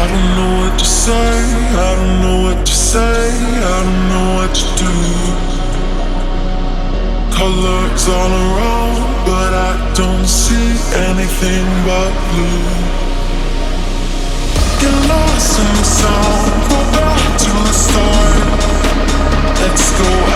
don't know what to say, I don't know what to say, I don't know what to do. Colors all around, but I don't see anything but blue. Get lost in the sound, go back to the start. Let's go